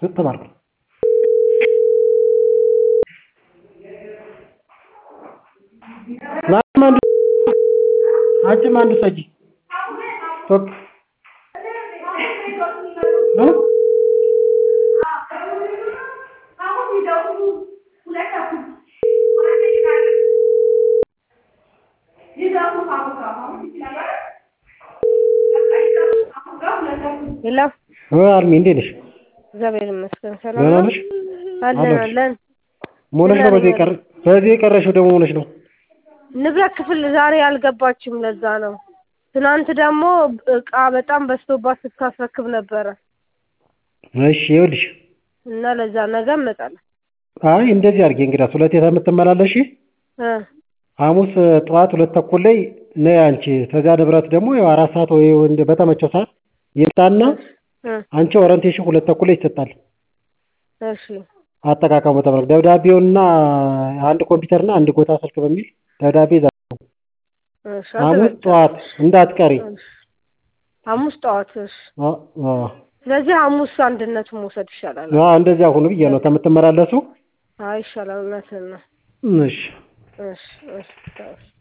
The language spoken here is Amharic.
ተባርኩ ላማንዱ አጭማንዱ ሰጂ ቶክ Hello. አርሚ እንዴት ነሽ? እግዚአብሔር ይመስገን ሰላም ነው። አለን ሞነሽ ነው በዚህ የቀረሽው ደግሞ ሞነሽ ነው። ንብረት ክፍል ዛሬ አልገባችም ለዛ ነው። ትናንት ደግሞ እቃ በጣም በስቶባት ስታስረክብ ነበረ። እሺ ይኸውልሽ እና ለዛ ነገ እመጣለሁ። አይ እንደዚህ አድርጌ እንግዲህ ሁለቴ ተምትመላለሽ ሐሙስ ጠዋት 2:30 ላይ ነይ አንቺ ተዛ ንብረት ደግሞ 4 ሰዓት ወይ በተመቸው ሰዓት ይጣና አንቺ ኦሪንቴሽን 2:30 ላይ ይሰጣል። እሺ አጠቃቀሙ ተባረክ ደብዳቤውና አንድ ኮምፒውተርና አንድ ጎታ ስልክ በሚል ደብዳቤ ዛው እሺ ሐሙስ ጠዋት እንዳትቀሪ ሐሙስ ጠዋት እሺ ስለዚህ ሐሙስ አንድነቱ መውሰድ ይሻላል። እንደዚያ ሆኖ ብዬ ነው ከምትመላለሱ አይ ይሻላል እናትና እሺ እሺ